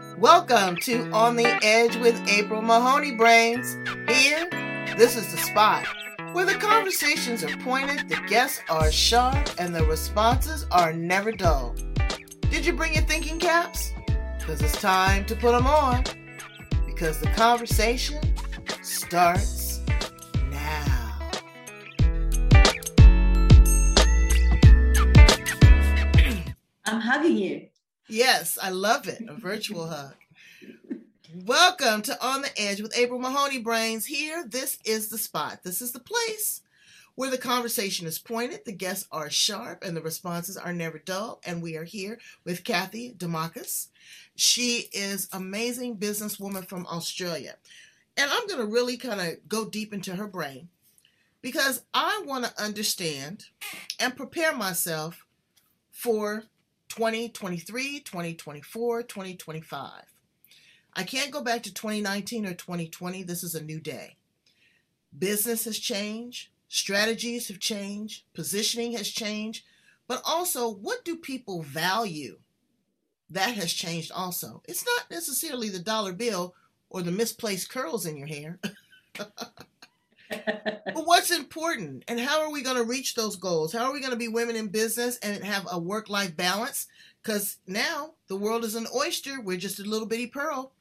Welcome to On the Edge with April Mahoney Brains. Here, this is the spot where the conversations are pointed, the guests are sharp, and the responses are never dull. Did you bring your thinking caps? Because it's time to put them on. Because the conversation starts now. I'm hugging you. Yes, I love it. A virtual hug. Welcome to On the Edge with April Mahoney Brains. Here, this is the spot. This is the place where the conversation is pointed, the guests are sharp, and the responses are never dull. And we are here with Kathy Demarcus. She is an amazing businesswoman from Australia. And I'm going to really kind of go deep into her brain because I want to understand and prepare myself for 2023, 2024, 2025. I can't go back to 2019 or 2020. This is a new day. Business has changed. Strategies have changed. Positioning has changed. But also, what do people value? That has changed also. It's not necessarily the dollar bill or the misplaced curls in your hair. But what's important, and how are we going to reach those goals? How are we going to be women in business and have a work-life balance? Because now the world is an oyster. We're just a little bitty pearl.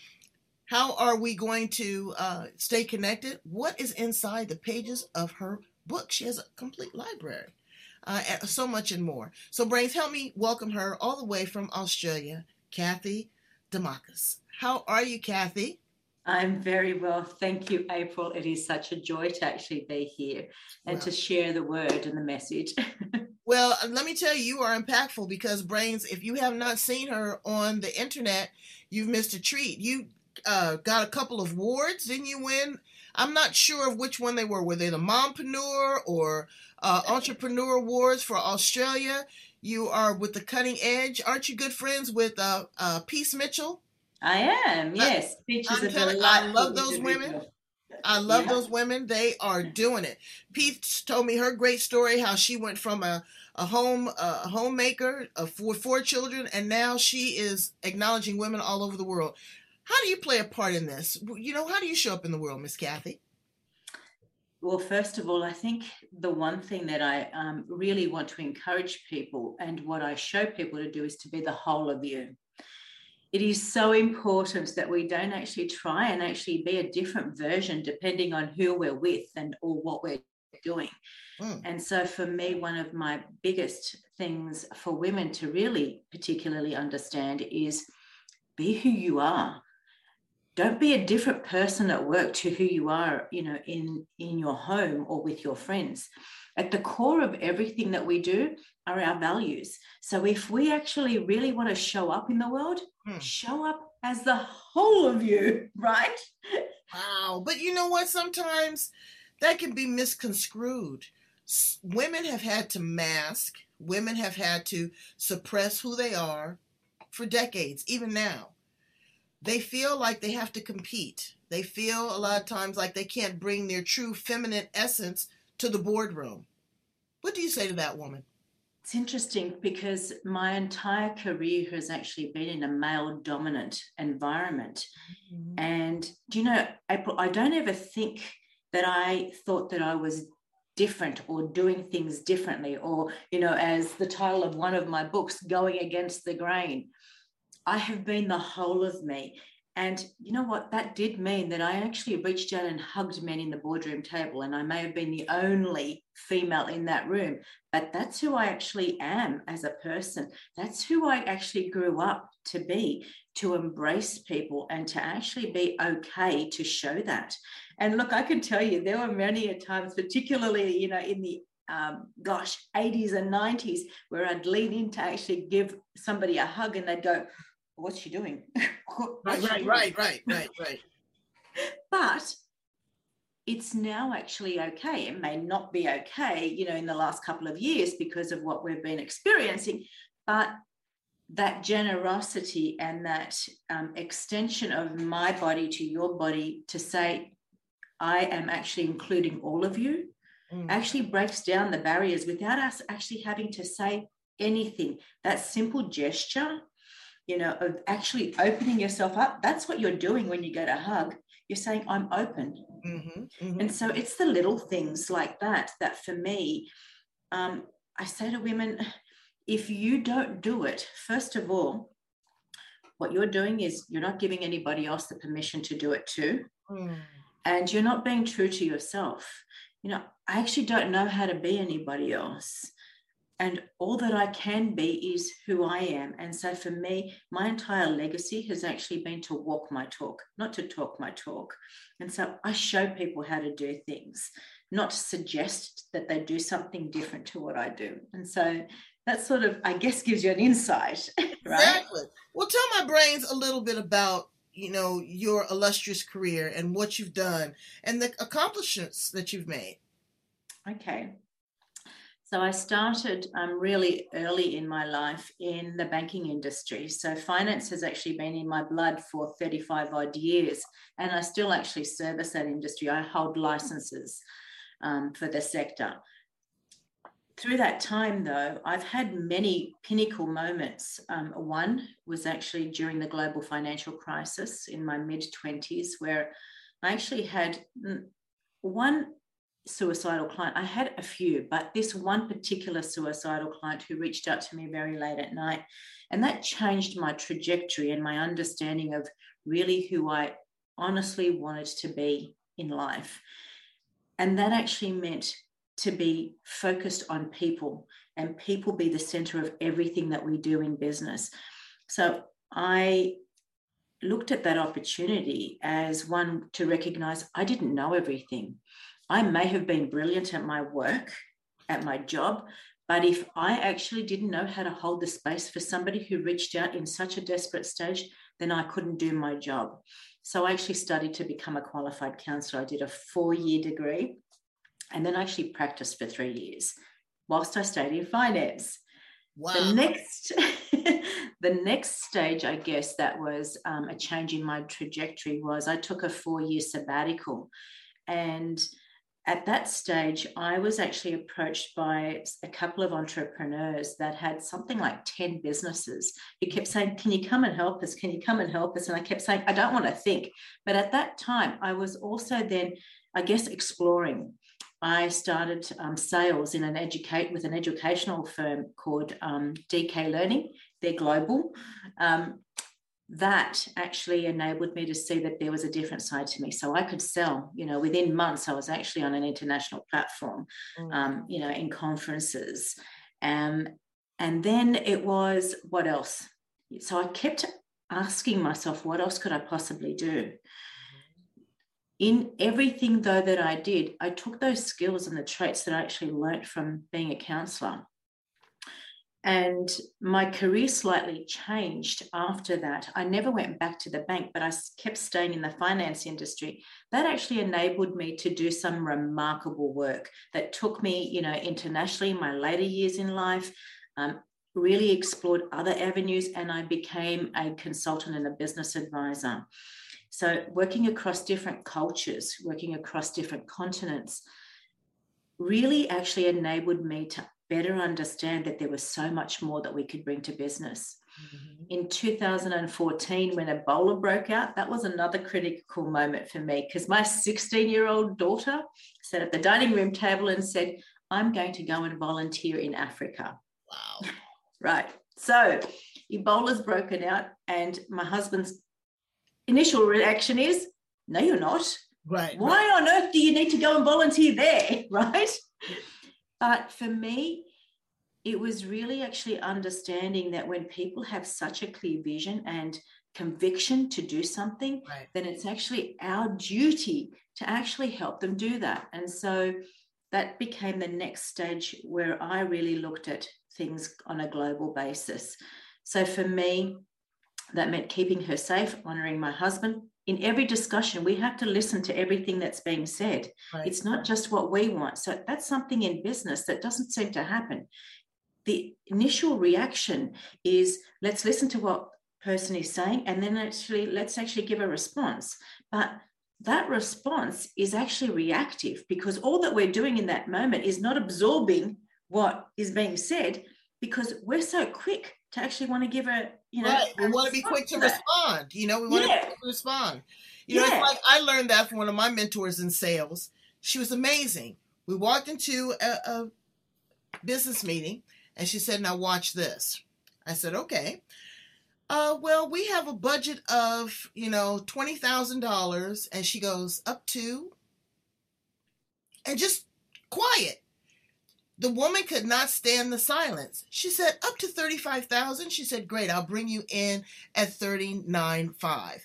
How are we going to stay connected? What is inside the pages of her book? She has a complete library, and so much and more. So, Brains, help me welcome her all the way from Australia, Kathy Demarcus. How are you, Kathy? I'm very well. Thank you, April. It is such a joy to actually be here and to share the word and the message. Well, let me tell you, you are impactful because, Brains, if you have not seen her on the internet, you've missed a treat. You got a couple of awards. Didn't you win? I'm not sure of which one they were. Were they the Mompreneur or Entrepreneur Awards for Australia? You are with the Cutting Edge. Aren't you good friends with Peace Mitchell? I am, yes. I love those women. I love those women. They are doing it. Pete told me her great story, how she went from a homemaker of four children, and now she is acknowledging women all over the world. How do you play a part in this? You know, how do you show up in the world, Miss Kathy? Well, first of all, I think the one thing that I really want to encourage people and what I show people to do is to be the whole of you. It is so important that we don't actually try and actually be a different version depending on who we're with or what we're doing. And so for me, one of my biggest things for women to really particularly understand is be who you are. Don't be a different person at work to who you are, you know, in your home or with your friends. At the core of everything that we do are our values. So if we actually really want to show up in the world, show up as the whole of you, right? Wow. But you know what? Sometimes that can be misconstrued. Women have had to mask. Women have had to suppress who they are for decades, even now. They feel like they have to compete. They feel a lot of times like they can't bring their true feminine essence to the boardroom. What do you say to that woman? It's interesting because my entire career has actually been in a male-dominant environment. Mm-hmm. And do you know, April, I don't ever think that I thought that I was different or doing things differently or, you know, as the title of one of my books, Going Against the Grain. I have been the whole of me. And you know what? That did mean that I actually reached out and hugged men in the boardroom table. And I may have been the only female in that room, but that's who I actually am as a person. That's who I actually grew up to be, to embrace people and to actually be okay to show that. And look, I can tell you, there were many times, particularly, you know, in the 80s and 90s, where I'd lean in to actually give somebody a hug and they'd go, what's she doing? Right. But it's now actually okay. It may not be okay, you know, in the last couple of years because of what we've been experiencing, but that generosity and that extension of my body to your body to say, I am actually including all of you, actually breaks down the barriers without us actually having to say anything. That simple gesture of actually opening yourself up. That's what you're doing when you go to hug. You're saying, I'm open. Mm-hmm, mm-hmm. And so it's the little things like that for me, I say to women, if you don't do it, first of all, what you're doing is you're not giving anybody else the permission to do it too. And you're not being true to yourself. I actually don't know how to be anybody else. And all that I can be is who I am. And so for me, my entire legacy has actually been to walk my talk, not to talk my talk. And so I show people how to do things, not suggest that they do something different to what I do. And so that sort of, I guess, gives you an insight, right? Exactly. Well, tell my brains a little bit about, your illustrious career and what you've done and the accomplishments that you've made. Okay. So I started really early in my life in the banking industry. So finance has actually been in my blood for 35 odd years, and I still actually service that industry. I hold licenses for the sector. Through that time, though, I've had many pinnacle moments. One was actually during the global financial crisis in my mid-20s, where I actually had one suicidal client. I had a few, but this one particular suicidal client who reached out to me very late at night, and that changed my trajectory and my understanding of really who I honestly wanted to be in life. And that actually meant to be focused on people, and people be the center of everything that we do in business. So I looked at that opportunity as one to recognize I didn't know everything. I may have been brilliant at my work, at my job, but if I actually didn't know how to hold the space for somebody who reached out in such a desperate stage, then I couldn't do my job. So I actually studied to become a qualified counsellor. I did a 4-year degree, and then I actually practiced for 3 years whilst I stayed in finance. Wow. The next stage, I guess, that was a change in my trajectory was I took a 4-year sabbatical. And at that stage, I was actually approached by a couple of entrepreneurs that had something like 10 businesses who kept saying, can you come and help us? Can you come and help us? And I kept saying, I don't want to think. But at that time, I was also then, I guess, exploring. I started sales with an educational firm called DK Learning. They're global. That actually enabled me to see that there was a different side to me. So I could sell, within months, I was actually on an international platform, in conferences. And then it was, what else? So I kept asking myself, what else could I possibly do? In everything, though, that I did, I took those skills and the traits that I actually learnt from being a counsellor. And my career slightly changed after that. I never went back to the bank, but I kept staying in the finance industry. That actually enabled me to do some remarkable work that took me, internationally in my later years in life, really explored other avenues, and I became a consultant and a business advisor. So working across different cultures, working across different continents, really actually enabled me to better understand that there was so much more that we could bring to business. Mm-hmm. In 2014, when Ebola broke out, that was another critical moment for me, because my 16-year-old daughter sat at the dining room table and said, I'm going to go and volunteer in Africa. Wow. Right. So Ebola's broken out, and my husband's initial reaction is, no, you're not. Right. Why on earth do you need to go and volunteer there? Right. But for me, it was really actually understanding that when people have such a clear vision and conviction to do something, right, then it's actually our duty to actually help them do that. And so that became the next stage where I really looked at things on a global basis. So for me, that meant keeping her safe, honoring my husband. In every discussion, we have to listen to everything that's being said. Right. It's not just what we want. So that's something in business that doesn't seem to happen. The initial reaction is, let's listen to what the person is saying, and then let's actually give a response. But that response is actually reactive, because all that we're doing in that moment is not absorbing what is being said, because we're so quick to actually want to give a, right. We want to be quick to respond. We want to be quick to respond. It's like I learned that from one of my mentors in sales. She was amazing. We walked into a business meeting and she said, now watch this. I said, okay. Well, we have a budget of, $20,000. And she goes, up to, and just quiet. The woman could not stand the silence. She said, up to 35,000. She said, great, I'll bring you in at 39.5.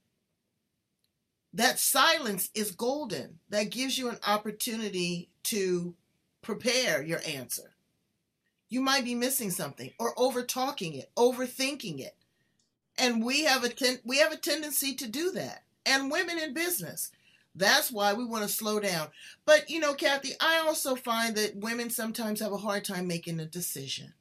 That silence is golden. That gives you an opportunity to prepare your answer. You might be missing something or over talking it, overthinking it. And we have a tendency to do that. And women in business. That's why we want to slow down. But, Kathy, I also find that women sometimes have a hard time making a decision.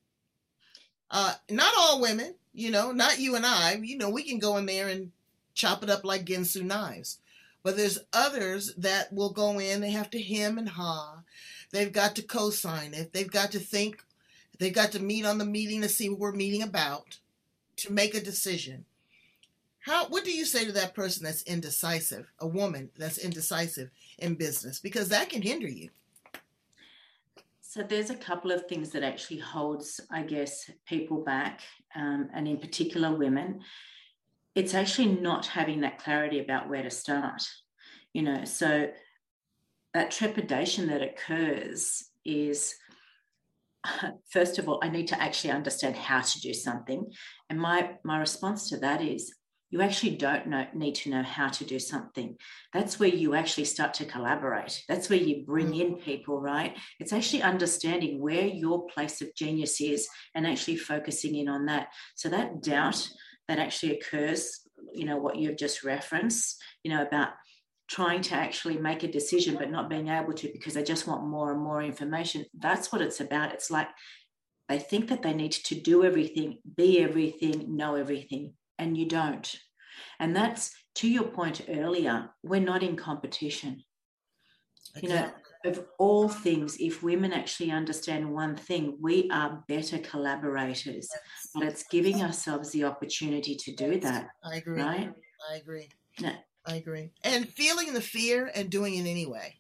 Not all women, not you and I. We can go in there and chop it up like Ginsu knives. But there's others that will go in, they have to hem and haw. They've got to co-sign it. They've got to think. They've got to meet on the meeting to see what we're meeting about to make a decision. What do you say to that person that's indecisive, a woman that's indecisive in business? Because that can hinder you. So there's a couple of things that actually holds, I guess, people back, and in particular women. It's actually not having that clarity about where to start. So that trepidation that occurs is, first of all, I need to actually understand how to do something. And my response to that is, you actually don't need to know how to do something. That's where you actually start to collaborate. That's where you bring in people, right? It's actually understanding where your place of genius is and actually focusing in on that. So that doubt that actually occurs, what you've just referenced, about trying to actually make a decision but not being able to because they just want more and more information. That's what it's about. It's like they think that they need to do everything, be everything, know everything, and you don't. And that's, to your point earlier, we're not in competition. Exactly. Of all things, if women actually understand one thing, we are better collaborators. Yes. But it's giving ourselves the opportunity to do that. I agree. Right? I agree. No. I agree. And feeling the fear and doing it anyway.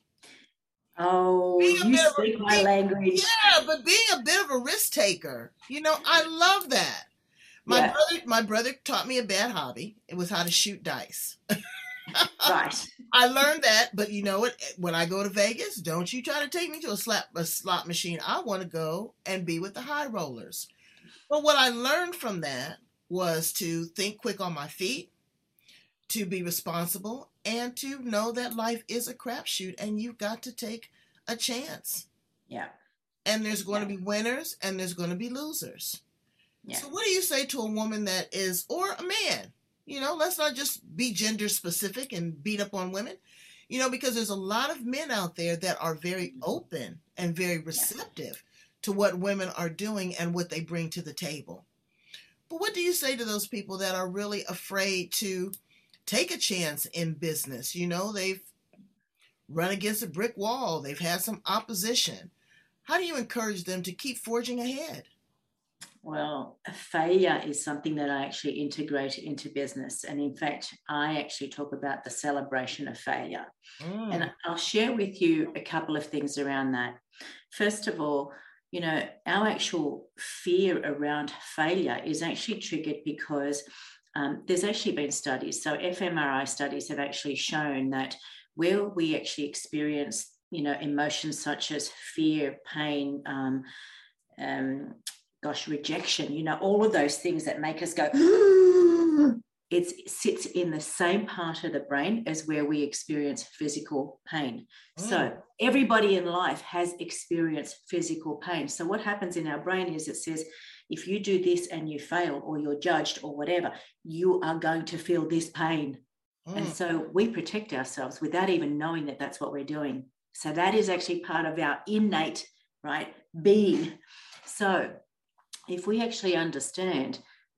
Oh, you speak my language. Yeah, but being a bit of a risk taker, I love that. My brother taught me a bad hobby. It was how to shoot dice. Right. I learned that, but you know what? When I go to Vegas, don't you try to take me to a slot machine. I want to go and be with the high rollers. But what I learned from that was to think quick on my feet, to be responsible, and to know that life is a crapshoot and you've got to take a chance. Yeah. And there's going to be winners and there's going to be losers. Yeah. So what do you say to a woman that is, or a man, let's not just be gender specific and beat up on women, because there's a lot of men out there that are very open and very receptive to what women are doing and what they bring to the table. But what do you say to those people that are really afraid to take a chance in business? They've run against a brick wall. They've had some opposition. How do you encourage them to keep forging ahead? Well, failure is something that I actually integrate into business. And in fact, I actually talk about the celebration of failure. And I'll share with you a couple of things around that. First of all, our actual fear around failure is actually triggered because there's actually been studies. So fMRI studies have actually shown that where we actually experience, emotions such as fear, pain, rejection, all of those things that make us go, it sits in the same part of the brain as where we experience physical pain. So everybody in life has experienced physical pain. So what happens in our brain is it says, if you do this and you fail or you're judged or whatever, you are going to feel this pain. And so we protect ourselves without even knowing that that's what we're doing. So that is actually part of our innate, being. So if we actually understand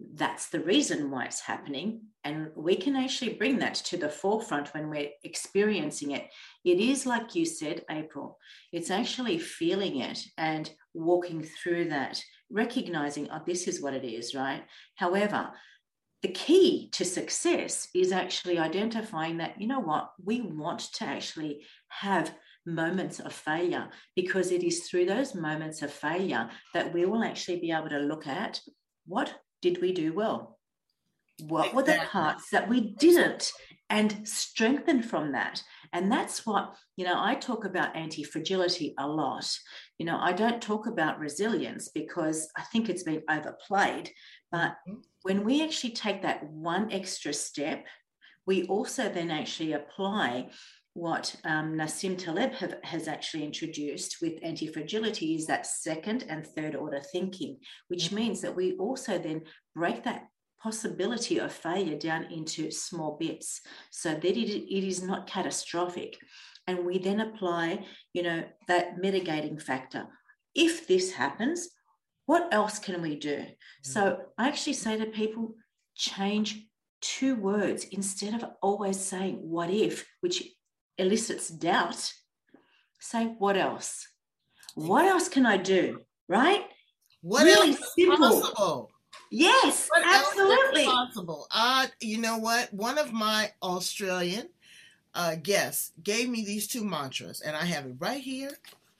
that's the reason why it's happening. And we can actually bring that to the forefront when we're experiencing it. It is like you said, April, it's actually feeling it and walking through that, recognizing, oh, this is what it is, right? However, the key to success is actually identifying that, you know what, we want to actually have moments of failure, because it is through those moments of failure that we will actually be able to look at what did we do well? What were the parts that we didn't, and strengthen from that? And that's what, I talk about anti-fragility a lot. I don't talk about resilience because I think it's been overplayed. But when we actually take that one extra step, we also then actually apply what Nassim Taleb has actually introduced with anti-fragility, is that second and third order thinking, which means that we also then break that possibility of failure down into small bits so that it is not catastrophic. And we then apply, that mitigating factor. If this happens, what else can we do? So I actually say to people, change 2 words instead of always saying what if, which elicits doubt. Say what else? What else can I do? Right? What really else is simple. possible? Yes, what absolutely. Else is possible? You know what? One of my Australian guests gave me these 2 mantras, and I have it right here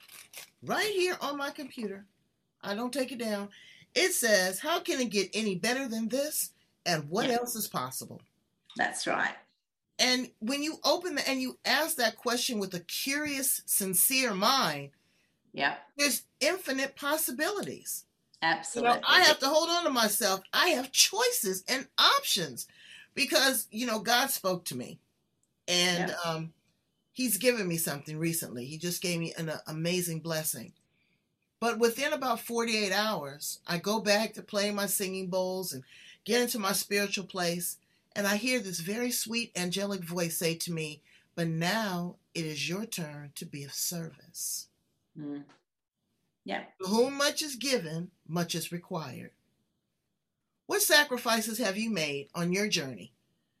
on my computer. I don't take it down. It says, how can it get any better than this? And what else is possible? That's right. And when you open and you ask that question with a curious, sincere mind, there's infinite possibilities. Absolutely. I have to hold on to myself. I have choices and options because, God spoke to me, and he's given me something recently. He just gave me an amazing blessing. But within about 48 hours, I go back to playing my singing bowls and get into my spiritual place. And I hear this very sweet, angelic voice say to me, but now it is your turn to be of service. Yeah. To whom much is given, much is required. What sacrifices have you made on your journey?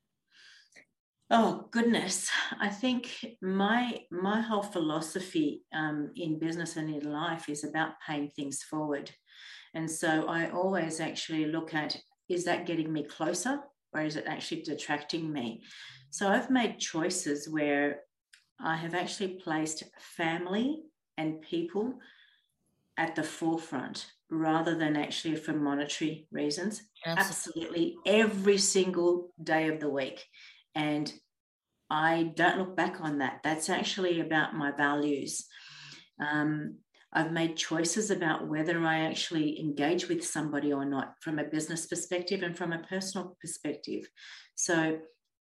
Oh, goodness. I think my whole philosophy in business and in life is about paying things forward. And so I always actually look at, is that getting me closer? Or is it actually detracting me? So I've made choices where I have actually placed family and people at the forefront rather than actually for monetary reasons. Absolutely every single day of the week. And I don't look back on that. That's actually about my values. I've made choices about whether I actually engage with somebody or not from a business perspective and from a personal perspective. So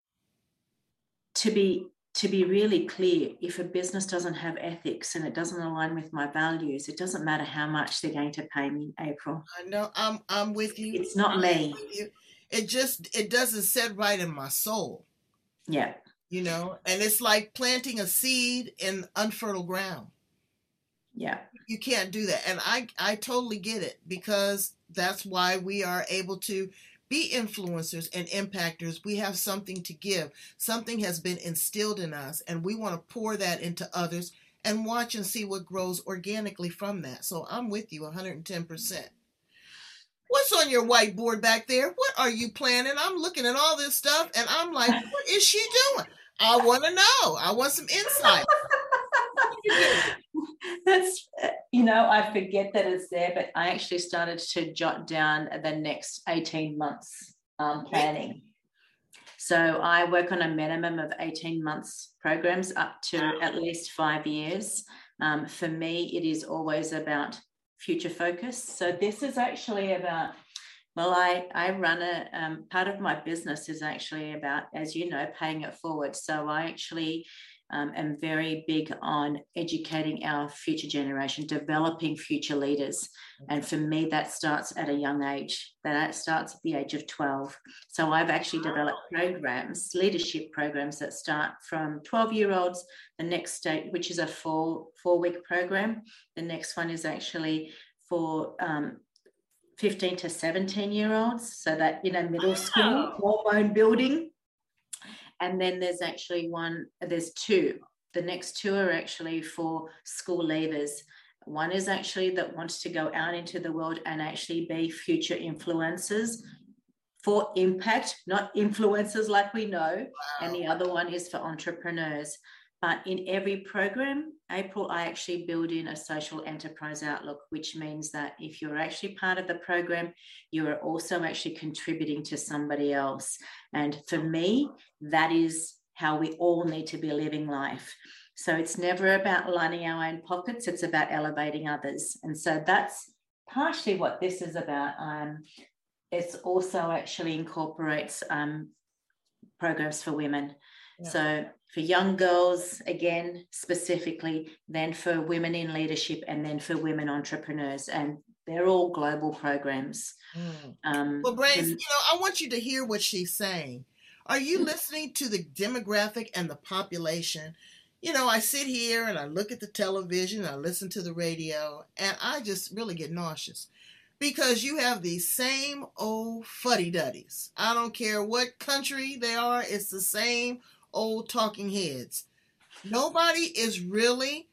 to be really clear, if a business doesn't have ethics and it doesn't align with my values, it doesn't matter how much they're going to pay me, April. I know, I'm with you. It's not me. It doesn't sit right in my soul. Yeah. And it's like planting a seed in unfertile ground. Yeah. You can't do that. And I totally get it, because that's why we are able to be influencers and impactors. We have something to give. Something has been instilled in us, and we want to pour that into others and watch and see what grows organically from that. So I'm with you 110%. What's on your whiteboard back there? What are you planning? I'm looking at all this stuff, and I'm like, what is she doing? I want to know. I want some insight. That's, I forget that it's there, but I actually started to jot down the next 18 months planning. So I work on a minimum of 18 months programs up to at least 5 years. For me, it is always about future focus. So this is actually about, well, I run part of my business is actually about, as you know, paying it forward. So I actually am very big on educating our future generation, developing future leaders. And for me, that starts at a young age. That starts at the age of 12. So I've actually developed programs, leadership programs that start from 12-year-olds. The next stage, which is a four-week program. The next one is actually for 15 to 17-year-olds, so that, middle school, hormone building. And then there's two. The next two are actually for school leavers. One is actually that wants to go out into the world and actually be future influencers for impact, not influencers like we know. Wow. And the other one is for entrepreneurs. But in every program, April, I actually build in a social enterprise outlook, which means that if you're actually part of the program, you are also actually contributing to somebody else. And for me, that is how we all need to be living life. So it's never about lining our own pockets, it's about elevating others. And so that's partially what this is about. It's also actually incorporates programs for women. Yeah. So for young girls, again, specifically, then for women in leadership, and then for women entrepreneurs. And they're all global programs. Well, Brains, I want you to hear what she's saying. Are you listening to the demographic and the population? I sit here and I look at the television, I listen to the radio, and I just really get nauseous. Because you have these same old fuddy-duddies. I don't care what country they are, it's the same old talking heads. Nobody is really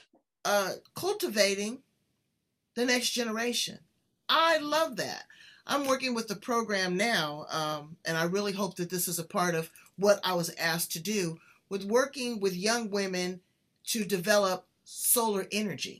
cultivating the next generation. I love that. I'm working with the program now, and I really hope that this is a part of what I was asked to do, with working with young women to develop solar energy.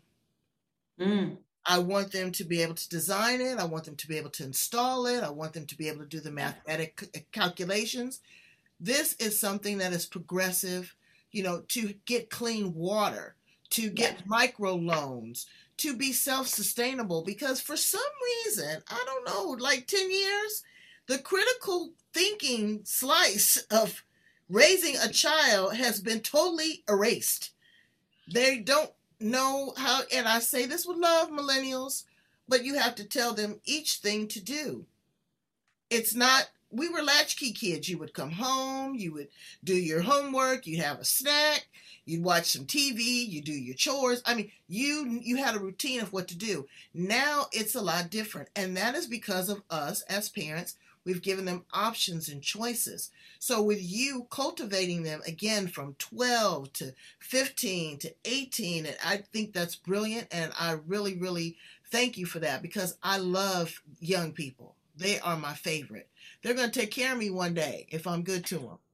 I want them to be able to design it. I want them to be able to install it. I want them to be able to do the mathematical calculations. This is something that is progressive, to get clean water, to get micro loans, to be self-sustainable. Because for some reason, I don't know, like 10 years, the critical thinking slice of raising a child has been totally erased. They don't know how, and I say this with love, millennials, but you have to tell them each thing to do. It's not, we were latchkey kids. You would come home, you would do your homework, you'd have a snack, you'd watch some TV, you do your chores. I mean, you had a routine of what to do. Now it's a lot different, and that is because of us as parents. We've given them options and choices. So with you cultivating them again from 12 to 15 to 18, and I think that's brilliant. And I really, really thank you for that, because I love young people. They are my favorite. They're going to take care of me one day if I'm good to them.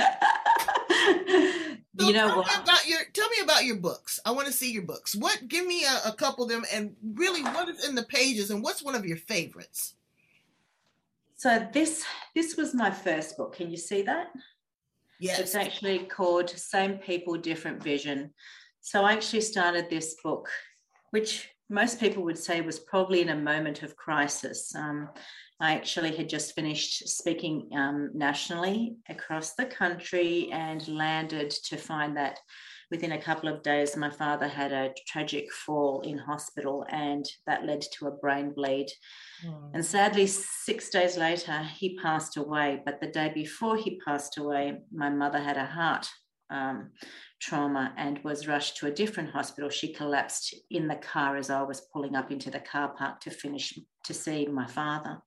So tell me about your books. I want to see your books. Give me a couple of them, and really what is in the pages, and what's one of your favorites? So this was my first book. Can you see that? Yes. It's actually called Same People, Different Vision. So I actually started this book, which most people would say was probably in a moment of crisis. I actually had just finished speaking nationally across the country, and landed to find that within a couple of days, my father had a tragic fall in hospital, and that led to a brain bleed. And sadly, 6 days later, he passed away. But the day before he passed away, my mother had a heart trauma and was rushed to a different hospital. She collapsed in the car as I was pulling up into the car park to see my father.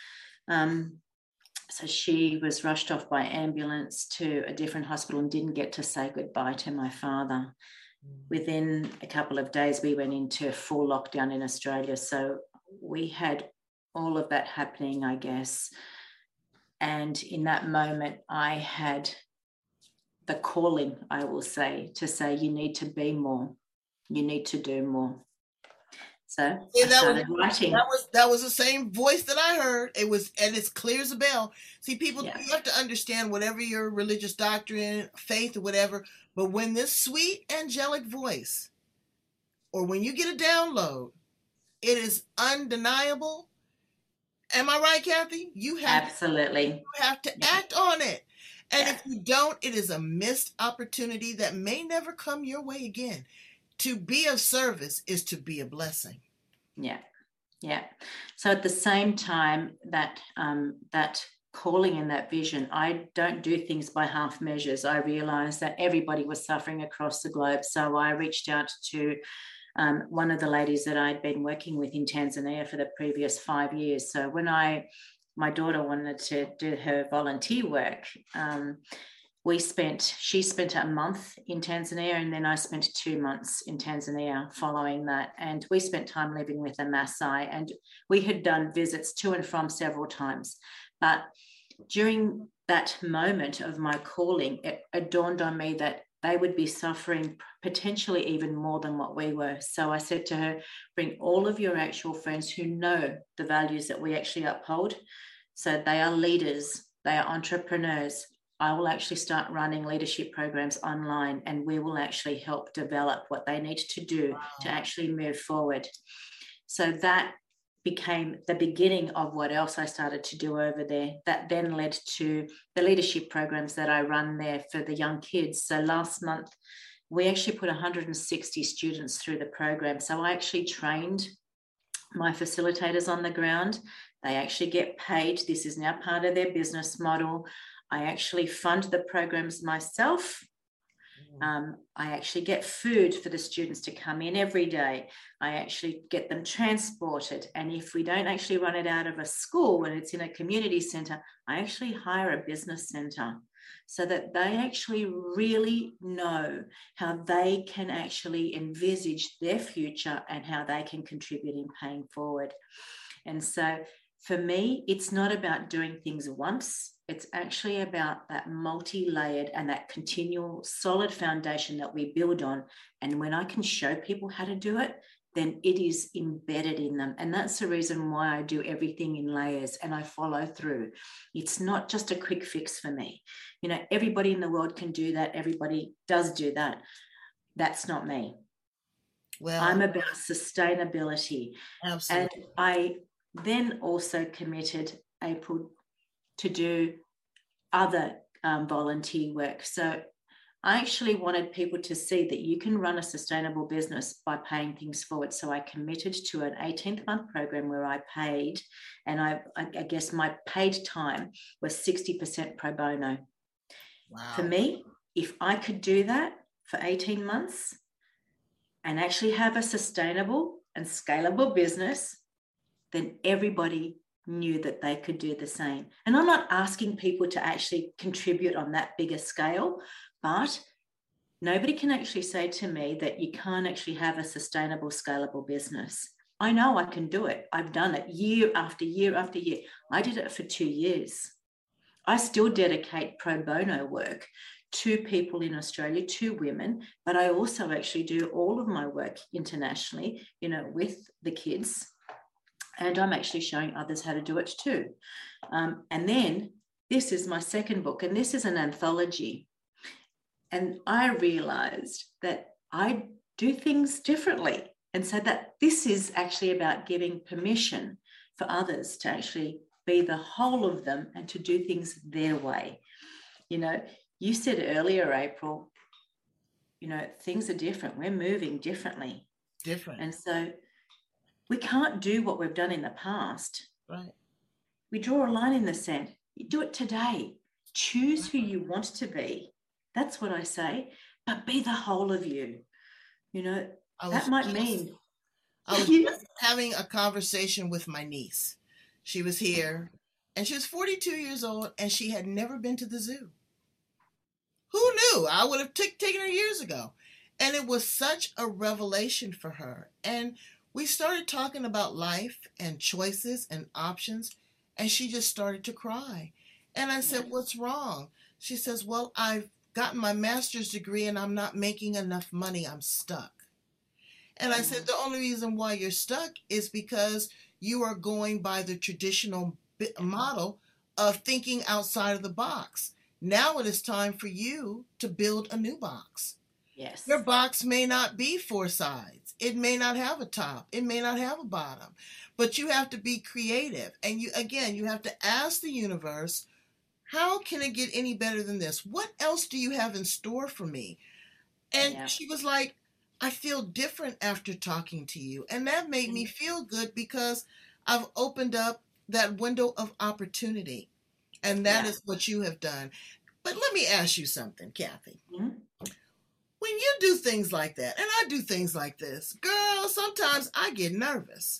So she was rushed off by ambulance to a different hospital and didn't get to say goodbye to my father. Within a couple of days, we went into full lockdown in Australia. So we had all of that happening, I guess. And in that moment, I had the calling, I will say, to say, you need to be more. You need to do more. So I started writing. That was the same voice that I heard. It was, and it's clear as a bell. See, people, you have to understand whatever your religious doctrine, faith, or whatever, but when this sweet angelic voice, or when you get a download, it is undeniable. Am I right, Kathy? You have absolutely. You have to act on it. And if you don't, it is a missed opportunity that may never come your way again. To be of service is to be a blessing. Yeah. So at the same time, that calling and that vision, I don't do things by half measures. I realized that everybody was suffering across the globe. So I reached out to one of the ladies that I'd been working with in Tanzania for the previous 5 years. So when my daughter wanted to do her volunteer work, she spent a month in Tanzania, and then I spent 2 months in Tanzania following that. And we spent time living with a Maasai, and we had done visits to and from several times. But during that moment of my calling, it dawned on me that they would be suffering potentially even more than what we were. So I said to her, bring all of your actual friends who know the values that we actually uphold. So they are leaders, they are entrepreneurs. I will actually start running leadership programs online, and we will actually help develop what they need to do to actually move forward. So that became the beginning of what else I started to do over there. That then led to the leadership programs that I run there for the young kids. So last month, we actually put 160 students through the program. So I actually trained my facilitators on the ground. They actually get paid. This is now part of their business model. I actually fund the programs myself. I actually get food for the students to come in every day. I actually get them transported. And if we don't actually run it out of a school and it's in a community centre, I actually hire a business centre so that they actually really know how they can actually envisage their future and how they can contribute in paying forward. And so for me, it's not about doing things once. It's actually about that multi-layered and that continual solid foundation that we build on. And when I can show people how to do it, then it is embedded in them. And that's the reason why I do everything in layers and I follow through. It's not just a quick fix for me. You know, everybody in the world can do that. Everybody does do that. That's not me. Well, I'm about sustainability. Absolutely. And I then also committed, April, to do other volunteer work. So I actually wanted people to see that you can run a sustainable business by paying things forward. So I committed to an 18-month program where I paid, and I guess my paid time was 60% pro bono. Wow. For me, if I could do that for 18 months and actually have a sustainable and scalable business, then everybody knew that they could do the same. And I'm not asking people to actually contribute on that bigger scale, but nobody can actually say to me that you can't actually have a sustainable, scalable business. I know I can do it. I've done it year after year after year. I did it for 2 years. I still dedicate pro bono work to people in Australia, to women, but I also actually do all of my work internationally, you know, with the kids. And I'm actually showing others how to do it too. And then this is my second book, and this is an anthology. And I realized that I do things differently. And so that this is actually about giving permission for others to actually be the whole of them and to do things their way. You know, you said earlier, April, you know, things are different. We're moving differently. Different. And so we can't do what we've done in the past. Right. We draw a line in the sand. You do it today. Choose who you want to be. That's what I say. But be the whole of you. You know, that might mean. I was just having a conversation with my niece. She was here, and she was 42 years old, and she had never been to the zoo. Who knew? I would have taken her years ago. And it was such a revelation for her. And we started talking about life and choices and options, and she just started to cry. And I said, what's wrong? She says, well, I've gotten my master's degree and I'm not making enough money. I'm stuck. And I said, the only reason why you're stuck is because you are going by the traditional model of thinking outside of the box. Now it is time for you to build a new box. Yes. Your box may not be 4 sides. It may not have a top. It may not have a bottom. But you have to be creative. And you have to ask the universe, how can it get any better than this? What else do you have in store for me? And she was like, I feel different after talking to you. And that made me feel good because I've opened up that window of opportunity. And that is what you have done. But let me ask you something, Kathy. Mm-hmm. When you do things like that, and I do things like this, girl, sometimes I get nervous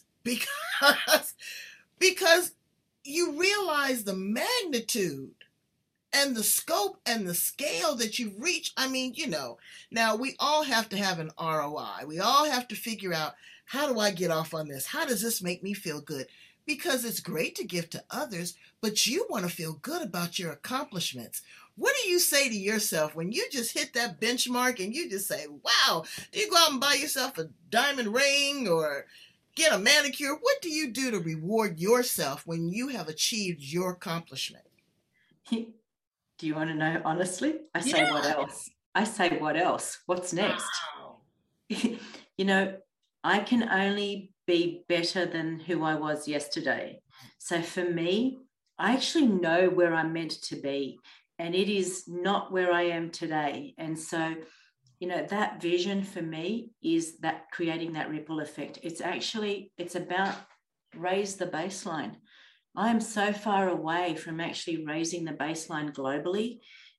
because you realize the magnitude and the scope and the scale that you've reached. I mean, now we all have to have an ROI. We all have to figure out, how do I get off on this? How does this make me feel good? Because it's great to give to others, but you want to feel good about your accomplishments. What do you say to yourself when you just hit that benchmark and you just say, wow? Do you go out and buy yourself a diamond ring or get a manicure? What do you do to reward yourself when you have achieved your accomplishment? Do you want to know honestly? I say, what else? I say, what else? What's next? Wow. I can only be better than who I was yesterday. So for me, I actually know where I'm meant to be, and it is not where I am today. And so, that vision for me is that creating that ripple effect. It's about raise the baseline. I am so far away from actually raising the baseline globally.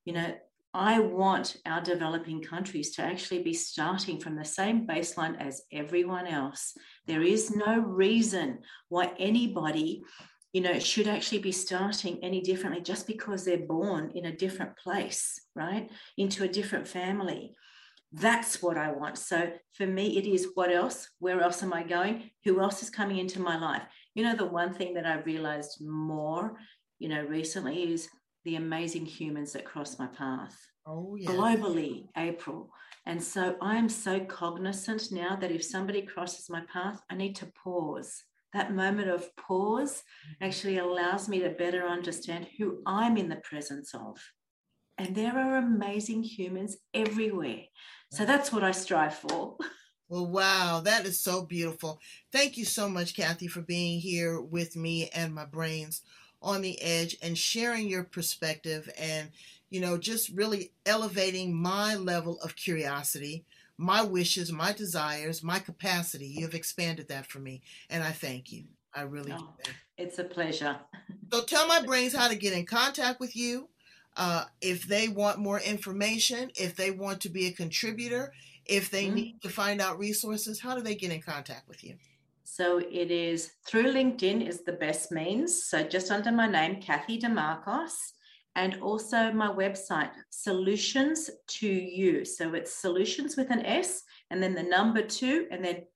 I want our developing countries to actually be starting from the same baseline as everyone else. There is no reason why anybody, should actually be starting any differently just because they're born in a different place, right? Into a different family. That's what I want. So for me, it is what else? Where else am I going? Who else is coming into my life? The one thing that I've realized more, recently is the amazing humans that cross my path. Oh, yeah. Globally, April. And so I'm so cognizant now that if somebody crosses my path, I need to pause. That moment of pause actually allows me to better understand who I'm in the presence of. And there are amazing humans everywhere. So that's what I strive for. Well, wow, that is so beautiful. Thank you so much, Kathy, for being here with me and my brains on the edge and sharing your perspective and, just really elevating my level of curiosity, my wishes, my desires, my capacity. You have expanded that for me, and I thank you. I really do. It's a pleasure. So tell my brains how to get in contact with you. If they want more information, if they want to be a contributor, if they need to find out resources, how do they get in contact with you? So it is through LinkedIn is the best means. So just under my name, Kathy DeMarcos, and also my website, Solutions to You. So it's solutions with an S and then the number 2 and then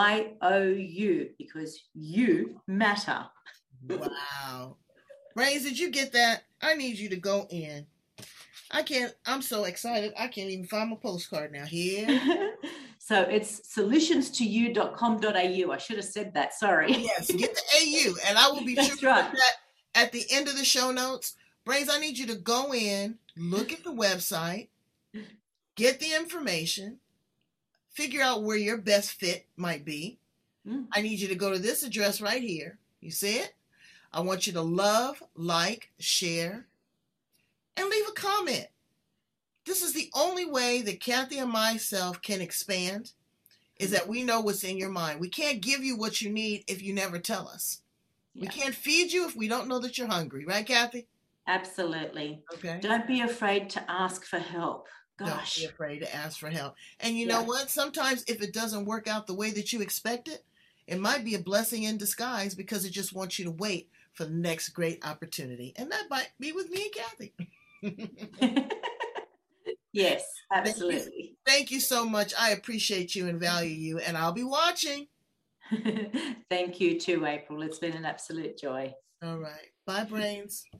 YOU, because you matter. Wow. Brains, did you get that? I need you to go in. I'm so excited. I can't even find my postcard now. Here. So it's solutionstoyou.com.au. I should have said that. Sorry. Yes, get the AU, and I will be sure to put that at the end of the show notes. Brains, I need you to go in, look at the website, get the information, figure out where your best fit might be. I need you to go to this address right here. You see it? I want you to love, like, share, and leave a comment. This is the only way that Kathy and myself can expand, is that we know what's in your mind. We can't give you what you need if you never tell us. Yeah. We can't feed you if we don't know that you're hungry. Right, Kathy? Absolutely. Okay. Don't be afraid to ask for help. Gosh. Don't be afraid to ask for help. And you know what? Sometimes if it doesn't work out the way that you expect it, it might be a blessing in disguise because it just wants you to wait for the next great opportunity. And that might be with me and Kathy. Yes, absolutely. Thank you so much. I appreciate you and value you, and I'll be watching. Thank you too, April. It's been an absolute joy. All right. Bye, brains.